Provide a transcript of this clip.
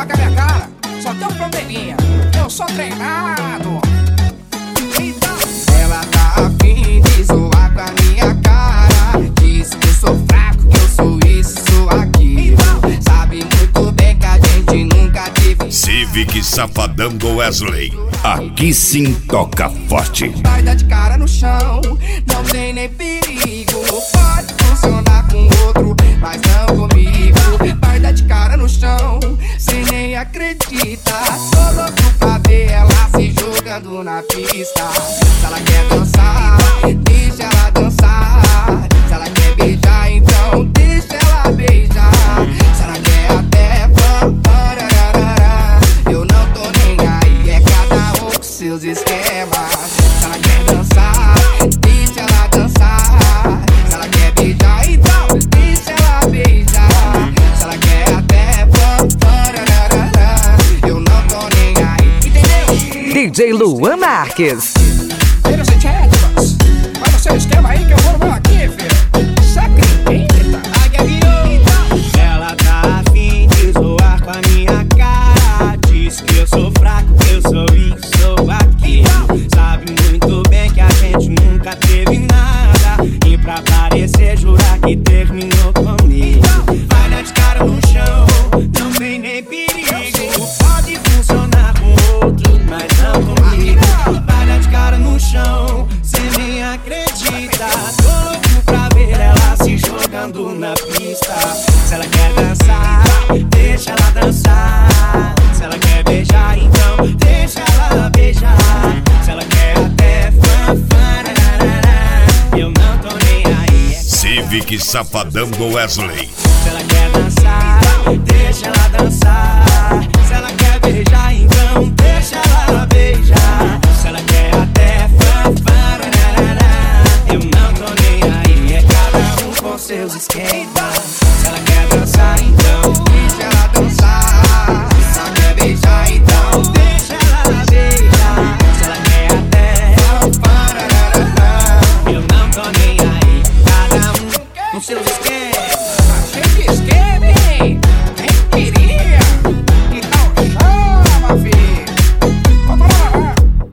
zoar com a minha cara, só tem um probleminha. Eu sou treinado. Então, ela tá afim de zoar com a minha cara. Diz que eu sou fraco, que eu sou isso, sou aquilo. Então, sabe muito bem que a gente nunca teve. Civic Safadão do Wesley. Aqui sim toca forte. Vai dar de cara no chão, não tem nem perigo. Pode funcionar com outro, mas não comigo. Vai dar de cara no chão, cê nem acredita. Tô louco pra ver ela se jogando na pista. Se ela quer dançar, deixa ela dançar. Se ela quer beijar, então deixa ela beijar. Se ela quer até parararara, eu não tô nem aí, é cada um com seus esquemas. Se ela quer dançar, deixa ela dançar. Se ela quer beijar, então deixa ela beijar. Se ela quer até parararara, eu não tô nem aí, entendeu? DJ Luan Marques. Filho, você Edmonds, faz o seu esquema aí que eu vou no meu aqui, filho. Sacrifício, águia virou. Ela tá afim de zoar com a minha cara. Diz que eu sou fraco, que eu sou isso, sou aquilo. Sabe muito bem que a gente nunca teve nada. E pra parecer jurar que terminou comigo. Vai dar de cara no chão, não tem nem perigo. Pode funcionar com outro, mas não comigo. Vai dar de cara no chão, cê nem acredita. Tô louco pra ver ela se jogando na pista. Se ela quer dançar, deixa ela dançar. Se ela quer beijar, então deixa ela beijar. Se ela quer até fanfararara, eu não tô nem aí. Civic Safadão do Wesley. Se ela quer dançar, deixa ela dançar. Se ela quer beijar, então deixa ela beijar. Se ela quer até fanfararara, eu não tô nem aí, é cada um com seus esquemas. Se ela quer dançar, então Deixa ela dançar. Se ela quer beijar, então deixa ela beijar. Se ela quer até parararara. eu não tô nem aí, cada um com seus esquemas.